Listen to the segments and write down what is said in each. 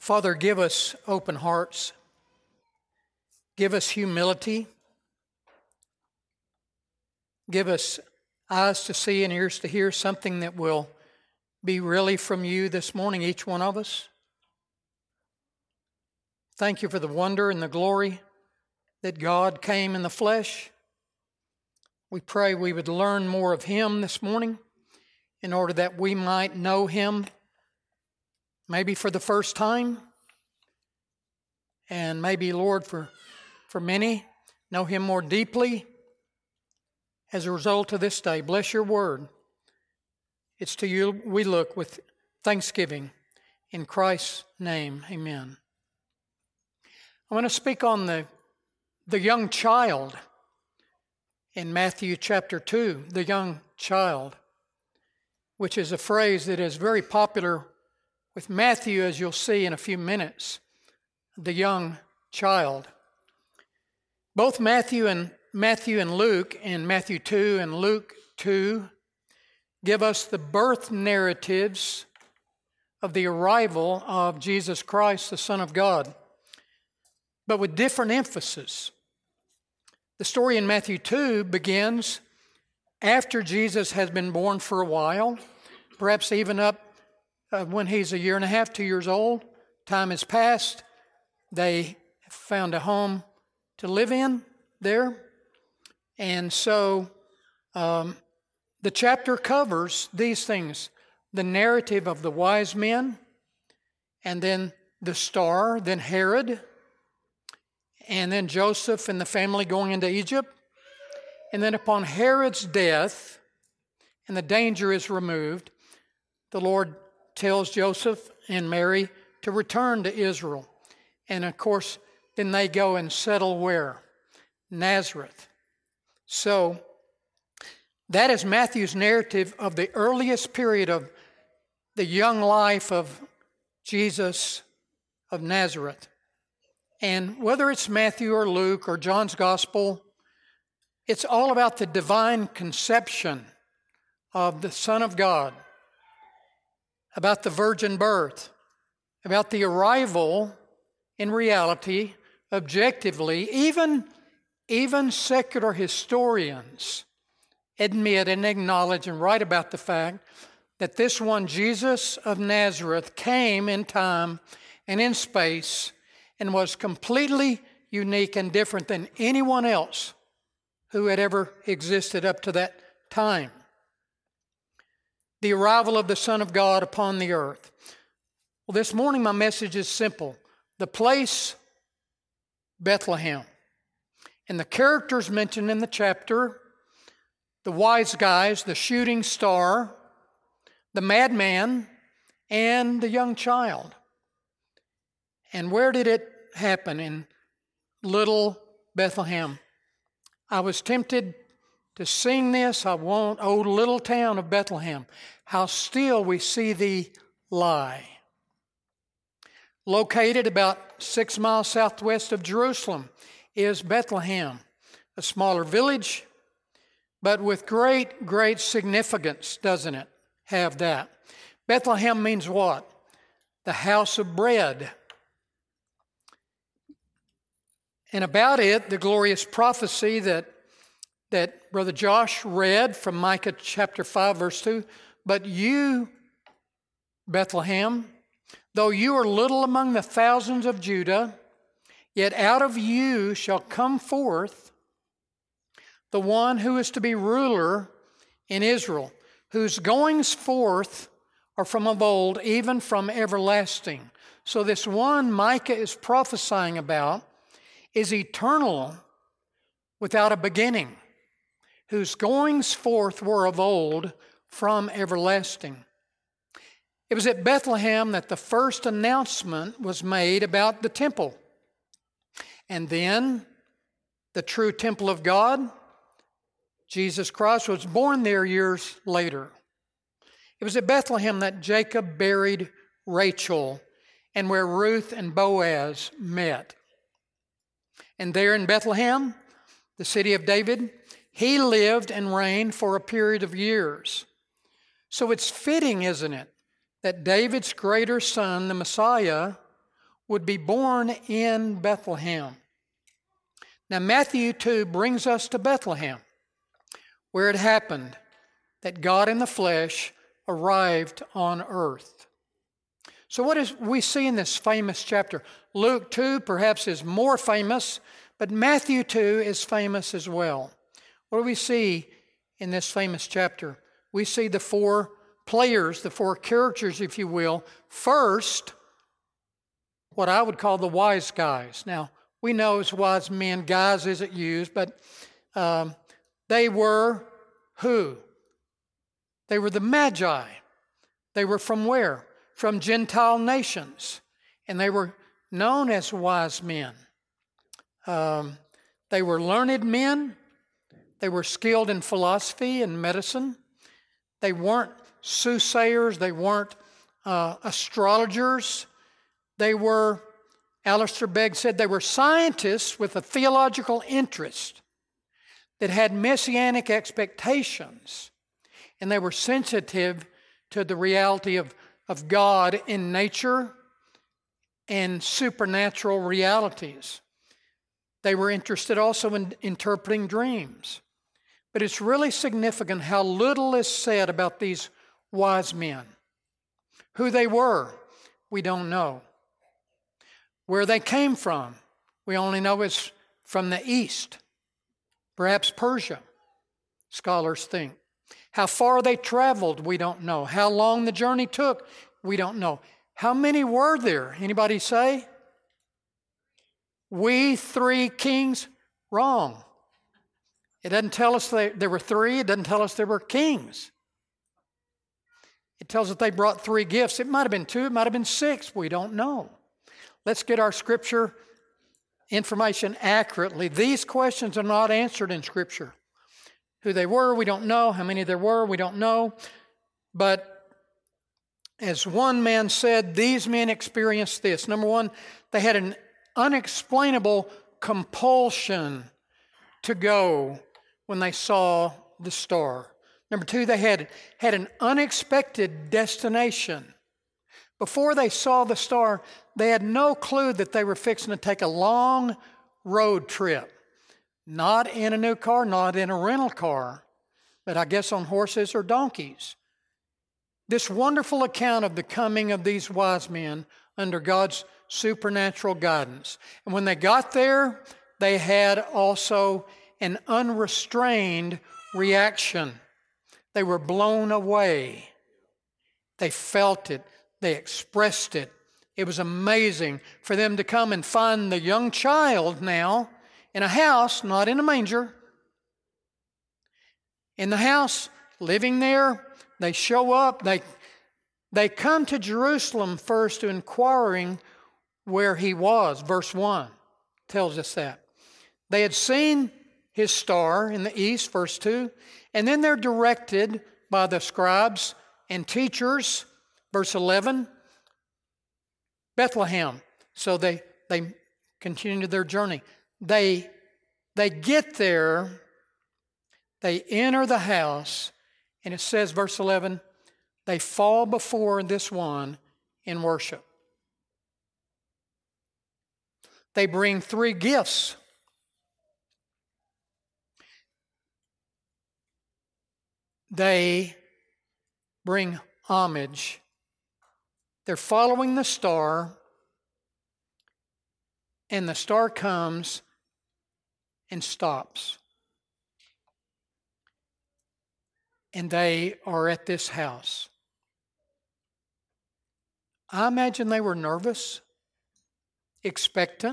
Father, give us open hearts. Give us humility. Give us eyes to see and ears to hear something that will be really from you this morning, each one of us. Thank you for the wonder and the glory that God came in the flesh. We pray we would learn more of Him this morning in order that we might know Him maybe for the first time, and maybe, Lord, for many, know Him more deeply as a result of this day. Bless your word. It's to you we look with thanksgiving. In Christ's name, amen. I want to speak on the young child in Matthew chapter 2, the young child, which is a phrase that is very popular with Matthew, as you'll see in a few minutes, the young child. Both Matthew and Luke, in Matthew 2 and Luke 2, give us the birth narratives of the arrival of Jesus Christ, the Son of God, but with different emphasis. The story in Matthew 2 begins after Jesus has been born for a while, perhaps even up when he's 1.5 years, 2 years old. Time has passed. They found a home to live in there. And so the chapter covers these things: the narrative of the wise men, and then the star, then Herod, and then Joseph and the family going into Egypt. And then upon Herod's death, and the danger is removed, the Lord tells Joseph and Mary to return to Israel. And of course, then they go and settle where? Nazareth. So that is Matthew's narrative of the earliest period of the young life of Jesus of Nazareth. And whether it's Matthew or Luke or John's Gospel, it's all about the divine conception of the Son of God, about the virgin birth, about the arrival in reality, objectively. Even secular historians admit and acknowledge and write about the fact that this one, Jesus of Nazareth, came in time and in space and was completely unique and different than anyone else who had ever existed up to that time. The arrival of the Son of God upon the earth. Well, this morning my message is simple. The place, Bethlehem. And the characters mentioned in the chapter: the wise guys, the shooting star, the madman, and the young child. And where did it happen? In little Bethlehem. I was tempted to sing this. I won't. Oh, little town of Bethlehem, how still we see thee lie. Located about 6 miles southwest of Jerusalem is Bethlehem, a smaller village, but with great significance, doesn't it have that? Bethlehem means what? The house of bread. And about it, the glorious prophecy that Brother Josh read from Micah chapter 5, verse 2, but you, Bethlehem, though you are little among the thousands of Judah, yet out of you shall come forth the one who is to be ruler in Israel, whose goings forth are from of old, even from everlasting. So this one Micah is prophesying about is eternal, without a beginning, whose goings forth were of old, from everlasting. It was at Bethlehem that the first announcement was made about the temple. And then the true temple of God, Jesus Christ, was born there years later. It was at Bethlehem that Jacob buried Rachel and where Ruth and Boaz met. And there in Bethlehem, the city of David, he lived and reigned for a period of years. So it's fitting, isn't it, that David's greater son, the Messiah, would be born in Bethlehem. Now, Matthew 2 brings us to Bethlehem, where it happened that God in the flesh arrived on earth. So what is we see in this famous chapter? Luke 2 perhaps is more famous, but Matthew 2 is famous as well. What do we see in this famous chapter? We see the four players, the four characters, if you will. First, what I would call the wise guys. Now, we know as wise men, guys isn't used, but they were who? They were the Magi. They were from where? From Gentile nations. And they were known as wise men. They were learned men. They were skilled in philosophy and medicine. They weren't soothsayers. They weren't astrologers. They were, Alistair Begg said, they were scientists with a theological interest that had messianic expectations. And they were sensitive to the reality of God in nature and supernatural realities. They were interested also in interpreting dreams. But it's really significant how little is said about these wise men. Who they were, we don't know. Where they came from, we only know it's from the east, perhaps Persia, scholars think. How far they traveled, we don't know. How long the journey took, we don't know. How many were there? Anybody say? We 3 kings? Wrong. It doesn't tell us there were 3. It doesn't tell us there were kings. It tells us they brought 3 gifts. It might have been 2. It might have been 6. We don't know. Let's get our Scripture information accurately. These questions are not answered in Scripture. Who they were, we don't know. How many there were, we don't know. But as one man said, these men experienced this. Number one, they had an unexplainable compulsion to go when they saw the star. Number 2, they had an unexpected destination. Before they saw the star, they had no clue that they were fixing to take a long road trip. Not in a new car, not in a rental car, but I guess on horses or donkeys. This wonderful account of the coming of these wise men under God's supernatural guidance. And when they got there, they had also an unrestrained reaction. They were blown away. They felt it. They expressed it. It was amazing for them to come and find the young child now in a house, not in a manger. In the house, living there, they show up. They come to Jerusalem first to inquiring where he was. Verse 1 tells us that. They had seen his star in the east, verse 2, and then they're directed by the scribes and teachers, verse 11, Bethlehem. So they continue their journey. They get there, they enter the house, and it says, verse 11, they fall before this one in worship. They bring 3 gifts. They bring homage. They're following the star, and the star comes and stops. And they are at this house. I imagine they were nervous, expectant,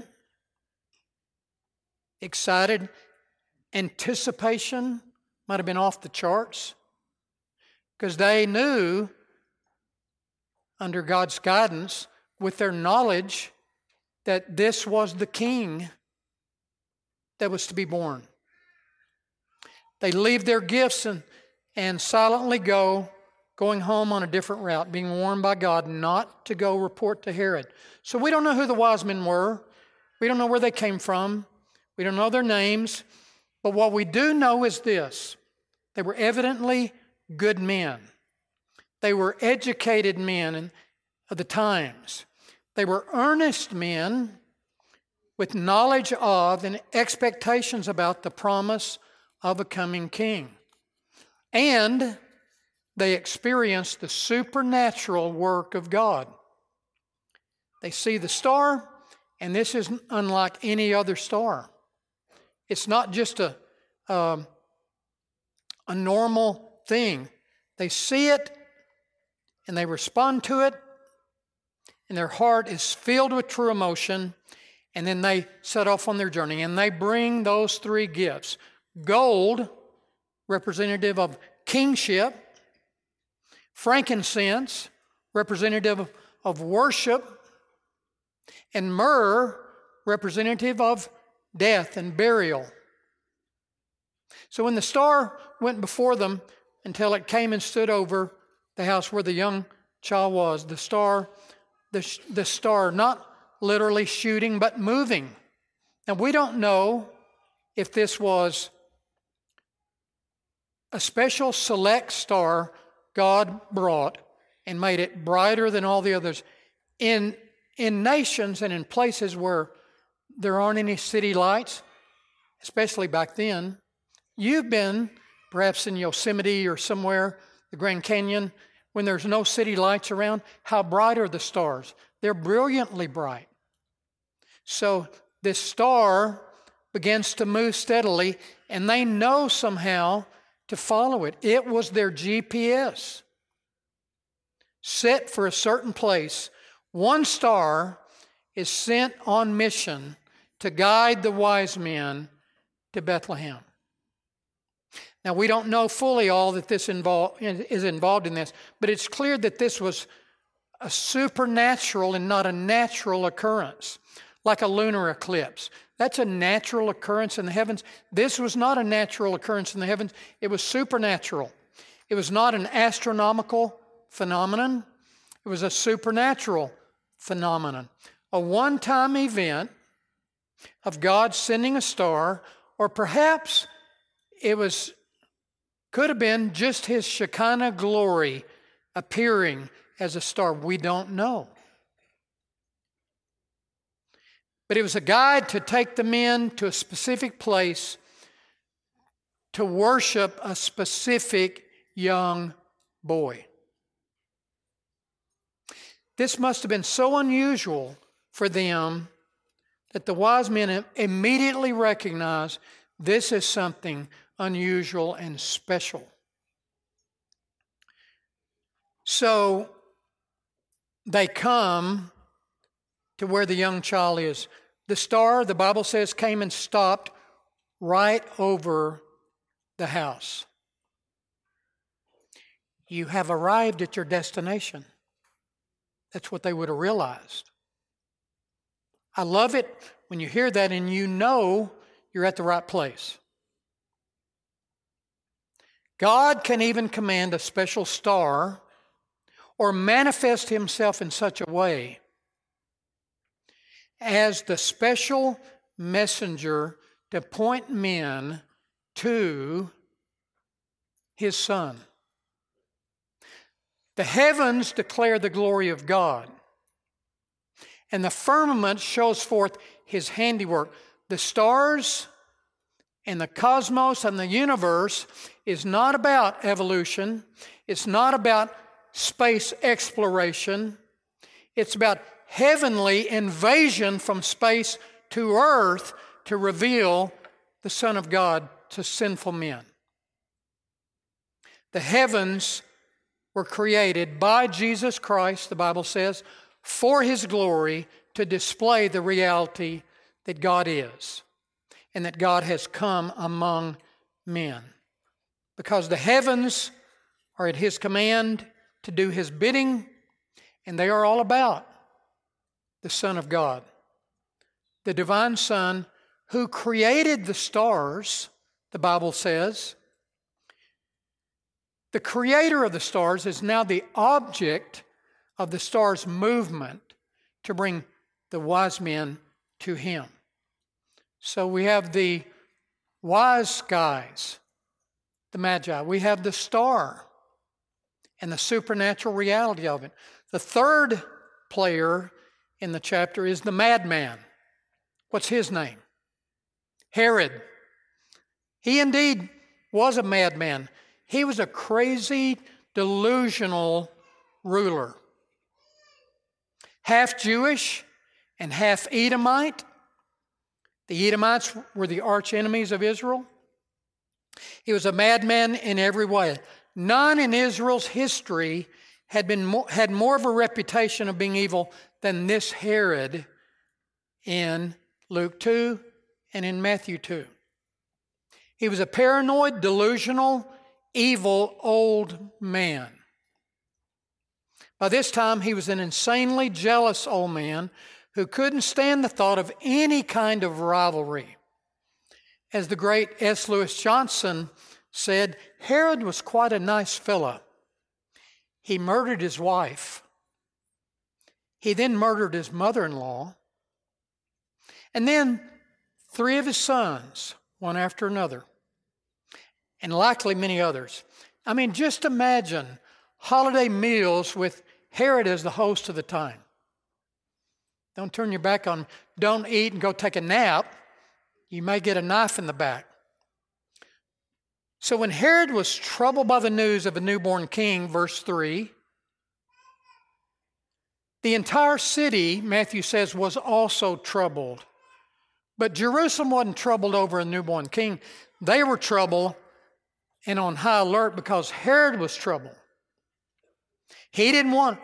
excited. Anticipation might have been off the charts because they knew, under God's guidance, with their knowledge, that this was the king that was to be born. They leave their gifts and silently going home on a different route, being warned by God not to go report to Herod. So we don't know who the wise men were. We don't know where they came from. We don't know their names. But what we do know is this: they were evidently good men. They were educated men of the times. They were earnest men with knowledge of and expectations about the promise of a coming king. And they experienced the supernatural work of God. They see the star, and this is unlike any other star. It's not just a normal thing. They see it, and they respond to it, and their heart is filled with true emotion, and then they set off on their journey, and they bring those three gifts. Gold, representative of kingship; frankincense, representative of worship; and myrrh, representative of death and burial. So when the star went before them until it came and stood over the house where the young child was, the star not literally shooting but moving. Now we don't know if this was a special select star God brought and made it brighter than all the others. In nations and in places where there aren't any city lights, especially back then, you've been perhaps in Yosemite or somewhere, the Grand Canyon, when there's no city lights around. How bright are the stars? They're brilliantly bright. So this star begins to move steadily, and they know somehow to follow it. It was their GPS, set for a certain place. One star is sent on mission to guide the wise men to Bethlehem. Now, we don't know fully all that is involved in this, but it's clear that this was a supernatural and not a natural occurrence, like a lunar eclipse. That's a natural occurrence in the heavens. This was not a natural occurrence in the heavens. It was supernatural. It was not an astronomical phenomenon. It was a supernatural phenomenon. A one-time event of God sending a star, or perhaps it could have been just His Shekinah glory appearing as a star. We don't know. But it was a guide to take the men to a specific place to worship a specific young boy. This must have been so unusual for them that the wise men immediately recognized this is something unusual and special. So they come to where the young child is. The star, the Bible says, came and stopped right over the house. You have arrived at your destination. That's what they would have realized. I love it when you hear that and you know you're at the right place. God can even command a special star or manifest Himself in such a way as the special messenger to point men to His Son. The heavens declare the glory of God, and the firmament shows forth His handiwork. The stars and the cosmos and the universe is not about evolution. It's not about space exploration. It's about heavenly invasion from space to earth to reveal the Son of God to sinful men. The heavens were created by Jesus Christ, the Bible says, for His glory, to display the reality that God is and that God has come among men. Because the heavens are at His command to do His bidding, and they are all about the Son of God, the divine Son who created the stars, the Bible says. The creator of the stars is now the object of the stars' movement to bring the wise men to Him. So we have the wise guys, the Magi. We have the star and the supernatural reality of it. The third player in the chapter is the madman. What's his name? Herod. He indeed was a madman. He was a crazy, delusional ruler. Half Jewish and half Edomite. The Edomites were the arch enemies of Israel. He was a madman in every way. None in Israel's history had more of a reputation of being evil than this Herod in Luke 2 and in Matthew 2. He was a paranoid, delusional, evil old man. By this time, he was an insanely jealous old man who couldn't stand the thought of any kind of rivalry. As the great S. Lewis Johnson said, Herod was quite a nice fella. He murdered his wife. He then murdered his mother-in-law. And then 3 of his sons, one after another. And likely many others. I mean, just imagine holiday meals with Herod as the host of the time. Don't turn your back on him. Don't eat and go take a nap. You may get a knife in the back. So when Herod was troubled by the news of a newborn king, verse 3, the entire city, Matthew says, was also troubled. But Jerusalem wasn't troubled over a newborn king. They were troubled and on high alert because Herod was troubled. He didn't want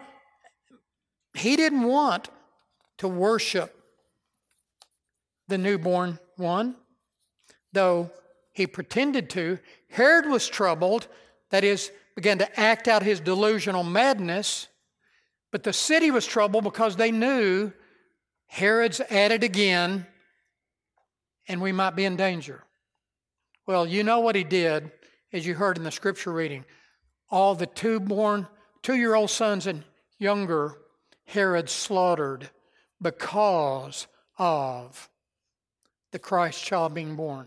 to worship the newborn one, though he pretended to. Herod was troubled, that is, began to act out his delusional madness, but the city was troubled because they knew Herod's at it again and we might be in danger. Well, you know what he did, as you heard in the scripture reading. All the 2-year-old sons and younger Herod slaughtered because of the Christ child being born.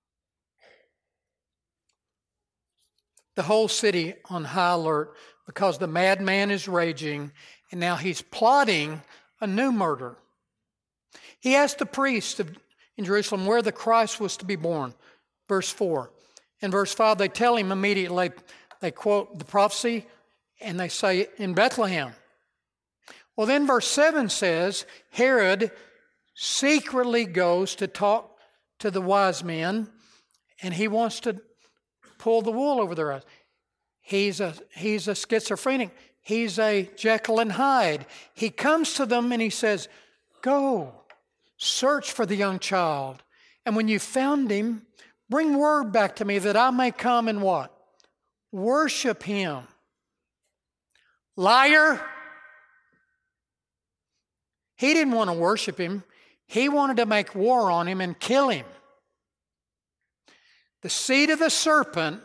The whole city on high alert because the madman is raging and now he's plotting a new murder. He asked the priests in Jerusalem where the Christ was to be born. Verse 4. In verse 5, they tell him immediately, they quote the prophecy and they say, in Bethlehem. Well, then verse 7 says, Herod secretly goes to talk to the wise men and he wants to pull the wool over their eyes. He's a schizophrenic. He's a Jekyll and Hyde. He comes to them and he says, go, search for the young child. And when you found him, bring word back to me that I may come and what? Worship him. Liar. He didn't want to worship him. He wanted to make war on him and kill him. The seed of the serpent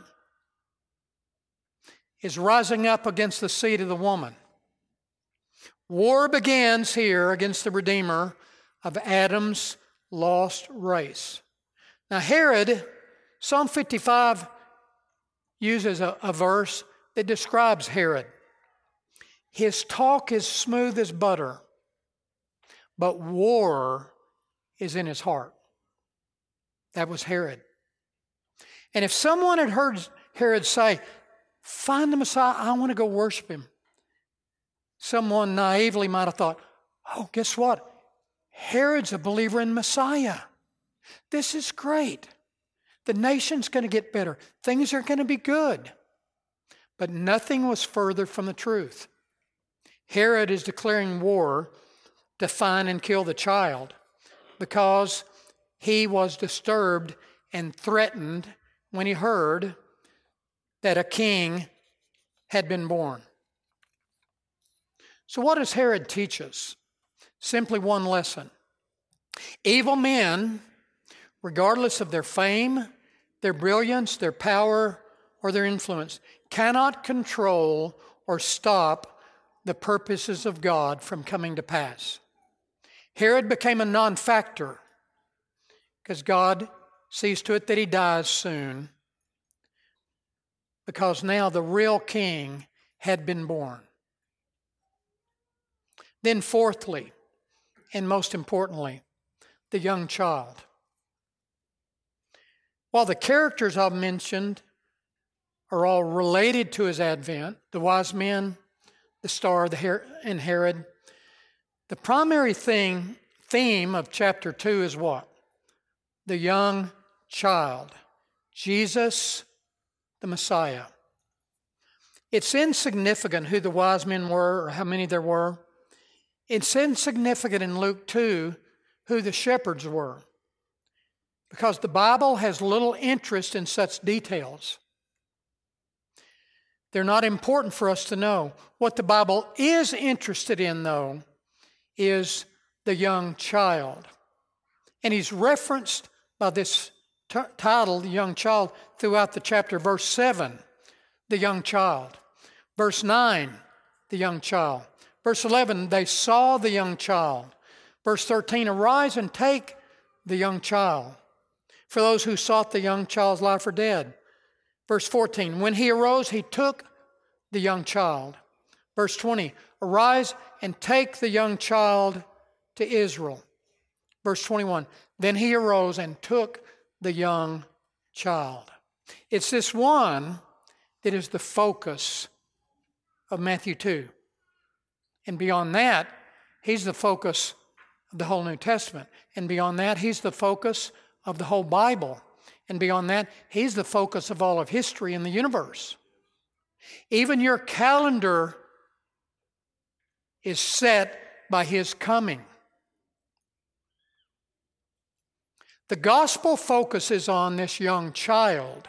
is rising up against the seed of the woman. War begins here against the Redeemer of Adam's lost race. Now Herod, Psalm 55 uses a verse that describes Herod. His talk is smooth as butter, but war is in his heart. That was Herod. And if someone had heard Herod say, find the Messiah, I want to go worship him, someone naively might have thought, oh, guess what? Herod's a believer in Messiah. This is great. The nation's going to get better. Things are going to be good. But nothing was further from the truth. Herod is declaring war to find and kill the child because he was disturbed and threatened when he heard that a king had been born. So what does Herod teach us? Simply one lesson. Evil men, regardless of their fame, their brilliance, their power, or their influence, cannot control or stop the purposes of God from coming to pass. Herod became a non-factor because God sees to it that he dies soon, because now the real king had been born. Then fourthly, and most importantly, the young child. While the characters I've mentioned are all related to his advent, the wise men, the star, and Herod, the primary theme of chapter 2 is what? The young child, Jesus the Messiah. It's insignificant who the wise men were or how many there were. It's insignificant in Luke 2 who the shepherds were, because the Bible has little interest in such details. They're not important for us to know. What the Bible is interested in, though, is the young child. And he's referenced by this title, the young child, throughout the chapter. Verse 7, the young child. Verse 9, the young child. Verse 11, they saw the young child. Verse 13, arise and take the young child. For those who sought the young child's life are dead. Verse 14, when he arose, he took the young child. Verse 20, arise and take the young child to Israel. Verse 21, then he arose and took the young child. It's this one that is the focus of Matthew 2. And beyond that, he's the focus of the whole New Testament. And beyond that, he's the focus of the whole Bible. And beyond that, he's the focus of all of history in the universe. Even your calendar is set by his coming. The gospel focuses on this young child.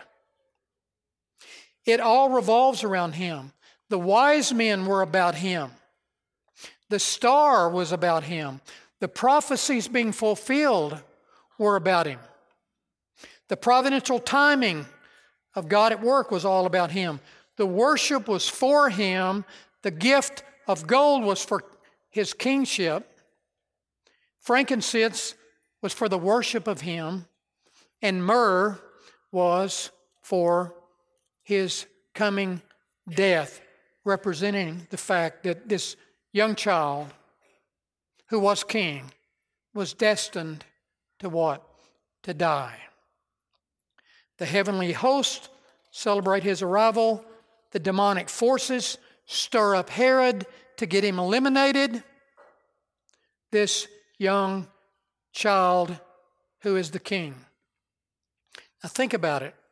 It all revolves around him. The wise men were about him. The star was about him. The prophecies being fulfilled were about him. The providential timing of God at work was all about him. The worship was for him. The gift of gold was for his kingship. Frankincense was for the worship of him. And myrrh was for his coming death, representing the fact that this young child who was king was destined to what? To die. The heavenly host celebrate his arrival. The demonic forces stir up Herod to get him eliminated. This young child who is the king. Now think about it.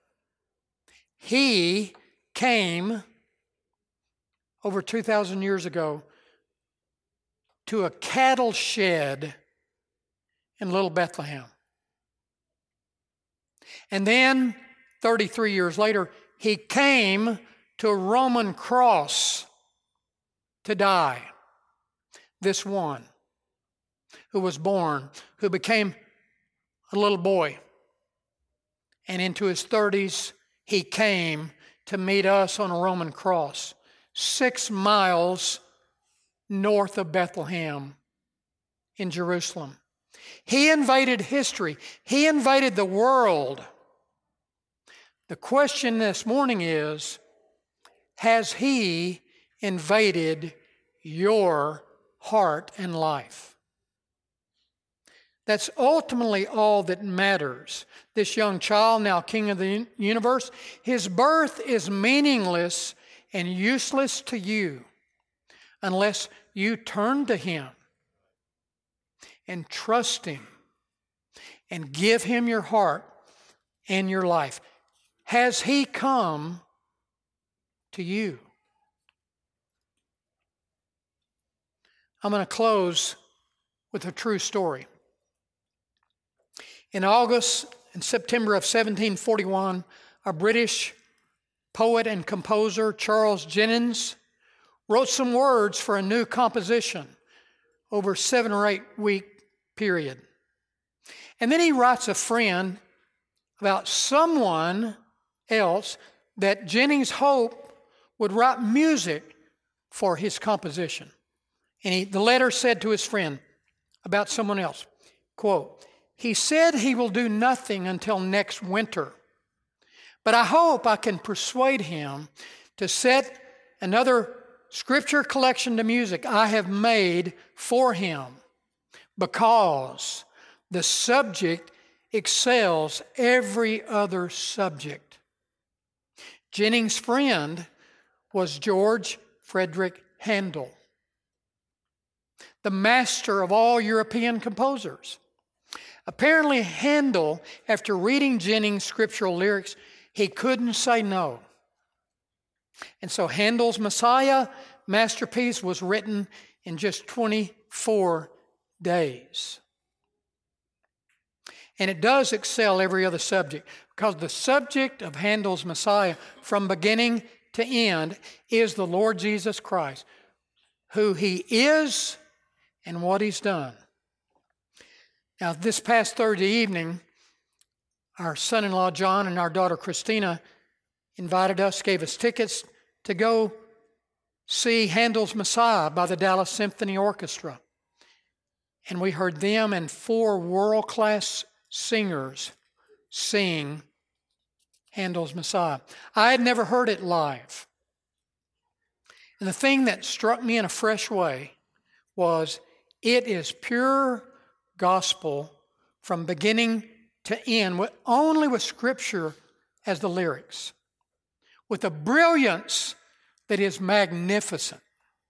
He came over 2,000 years ago to a cattle shed in little Bethlehem. And then 33 years later, he came to a Roman cross to die. This one who was born, who became a little boy. And into his 30s, he came to meet us on a Roman cross, 6 miles north of Bethlehem in Jerusalem. He invaded history. He invaded the world. The question this morning is, has he invaded your heart and life? That's ultimately all that matters. This young child, now king of the universe, his birth is meaningless and useless to you unless you turn to him and trust him and give him your heart and your life. Has he come to you? I'm going to close with a true story. In August and September of 1741, a British poet and composer, Charles Jennens, wrote some words for a new composition over a 7 or 8 week period. And then he writes a friend about someone else that Jennings hoped would write music for his composition. And the letter said to his friend about someone else, quote, he said he will do nothing until next winter, but I hope I can persuade him to set another scripture collection to music I have made for him because the subject excels every other subject. Jennings' friend was George Frederick Handel, the master of all European composers. Apparently, Handel, after reading Jennings' scriptural lyrics, he couldn't say no. And so Handel's Messiah masterpiece was written in just 24 days. And it does excel every other subject, because the subject of Handel's Messiah from beginning to end is the Lord Jesus Christ, who He is and what He's done. Now, this past Thursday evening, our son-in-law John and our daughter Christina invited us, gave us tickets to go see Handel's Messiah by the Dallas Symphony Orchestra. And we heard them and 4 world-class singers sing Handel's Messiah. I had never heard it live. And the thing that struck me in a fresh way was it is pure gospel from beginning to end, only with Scripture as the lyrics, with a brilliance that is magnificent.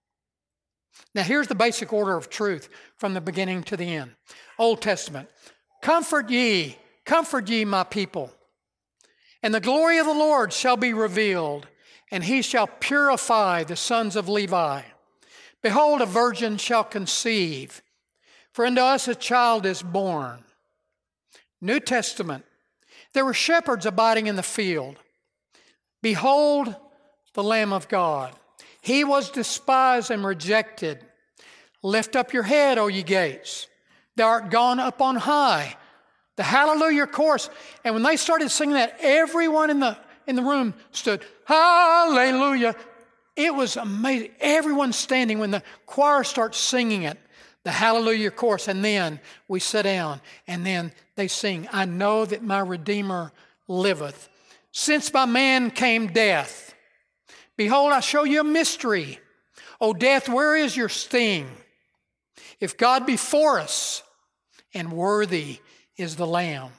Now here's the basic order of truth from the beginning to the end. Old Testament, comfort ye, my people. And the glory of the Lord shall be revealed, and He shall purify the sons of Levi. Behold, a virgin shall conceive, for unto us a child is born. New Testament, there were shepherds abiding in the field. Behold, the Lamb of God. He was despised and rejected. Lift up your head, O ye gates. Thou art gone up on high. The Hallelujah chorus. And when they started singing that, everyone in the room stood, Hallelujah. It was amazing. Everyone standing when the choir starts singing it, the Hallelujah chorus. And then we sit down and then they sing, I know that my Redeemer liveth. Since by man came death, behold, I show you a mystery. O death, where is your sting? If God be for us, and worthy is the Lamb.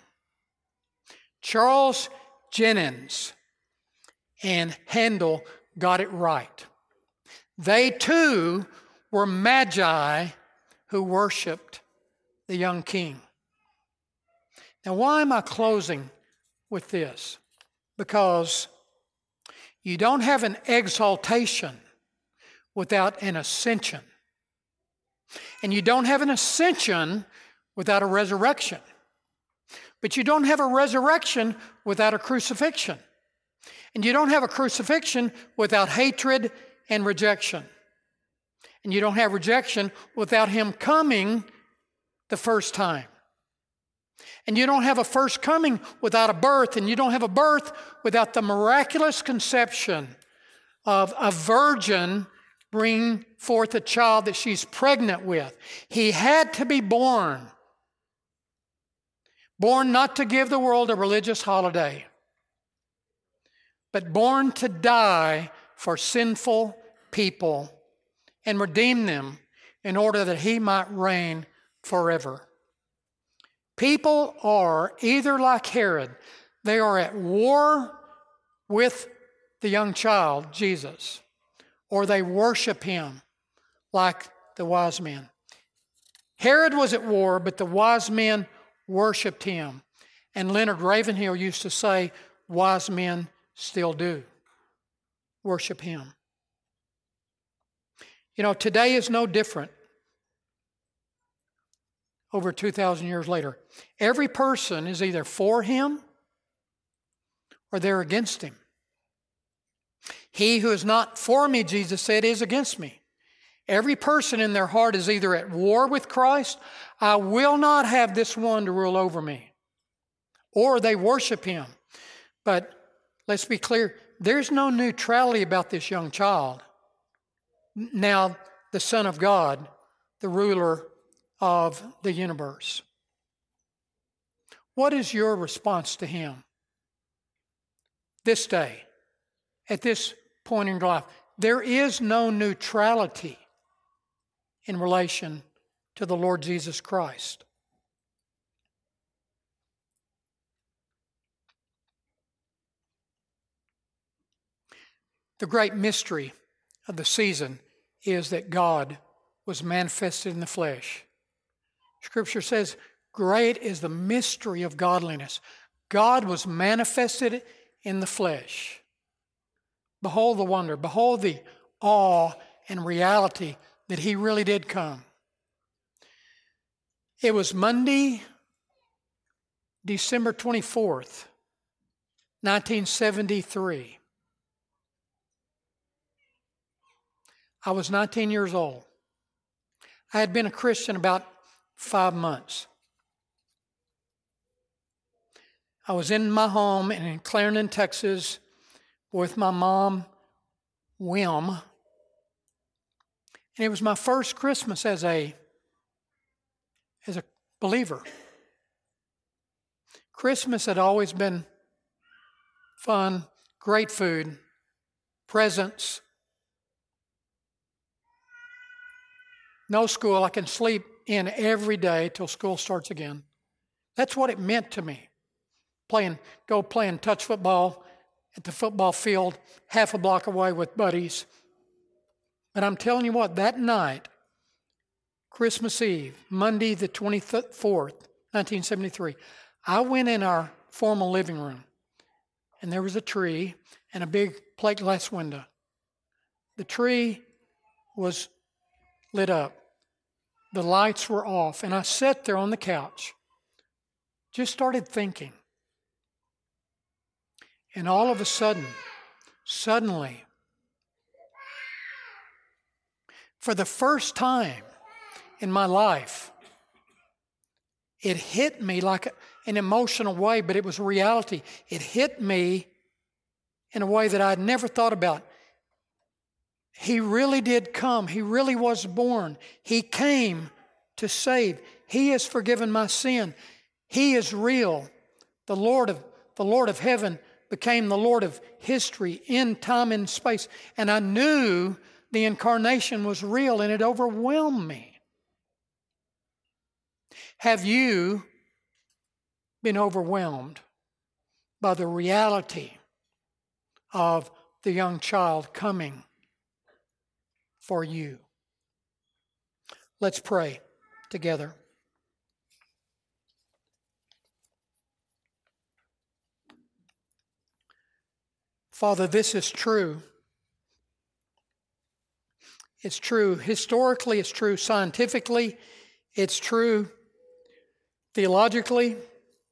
Charles Jennings and Handel got it right. They too were magi who worshiped the young king. Now, why am I closing with this? Because you don't have an exaltation without an ascension. And you don't have an ascension without a resurrection. But you don't have a resurrection without a crucifixion. And you don't have a crucifixion without hatred and rejection. And you don't have rejection without Him coming the first time. And you don't have a first coming without a birth. And you don't have a birth without the miraculous conception of a virgin bringing forth a child that she's pregnant with. He had to be born. Born not to give the world a religious holiday, but born to die for sinful people and redeem them in order that He might reign forever. People are either like Herod, they are at war with the young child, Jesus, or they worship Him like the wise men. Herod was at war, but the wise men worshiped Him. And Leonard Ravenhill used to say, wise men still do worship Him. You know, today is no different. Over 2,000 years later, every person is either for Him or they're against Him. He who is not for me, Jesus said, is against me. Every person in their heart is either at war with Christ, I will not have this one to rule over me, or they worship Him. But let's be clear, there's no neutrality about this young child. Now, the Son of God, the ruler of the universe. What is your response to Him this day, at this point in your life? There is no neutrality in relation to the Lord Jesus Christ. The great mystery of the season is that God was manifested in the flesh. Scripture says, great is the mystery of godliness. God was manifested in the flesh. Behold the wonder, behold the awe and reality that He really did come. It was Monday, December 24th, 1973. I was 19 years old. I had been a Christian about 5 months. I was in my home in Clarendon, Texas, with my mom, Wim. And it was my first Christmas as a believer. Christmas had always been fun, great food, presents, no school. I can sleep in every day till school starts again. That's what it meant to me. Go playing touch football at the football field half a block away with buddies. But I'm telling you what, that night, Christmas Eve, Monday the 24th, 1973, I went in our formal living room, and there was a tree and a big plate glass window. The tree was lit up. The lights were off, and I sat there on the couch, just started thinking. And all of a sudden, suddenly, for the first time in my life, it hit me like an emotional way, but it was reality. It hit me in a way that I'd never thought about. He really did come. He really was born. He came to save. He has forgiven my sin. He is real. The Lord of heaven became the Lord of history in time and space. And I knew the incarnation was real, and it overwhelmed me. Have you been overwhelmed by the reality of the young child coming for you? Let's pray together. Father, this is true. It's true historically, it's true scientifically, it's true theologically.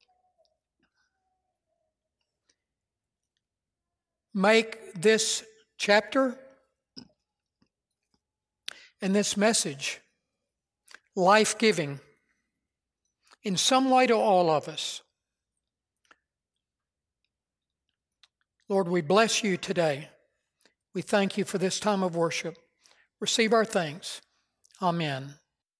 Make this chapter and this message life-giving in some way to all of us. Lord, we bless you today. We thank you for this time of worship. Receive our thanks. Amen.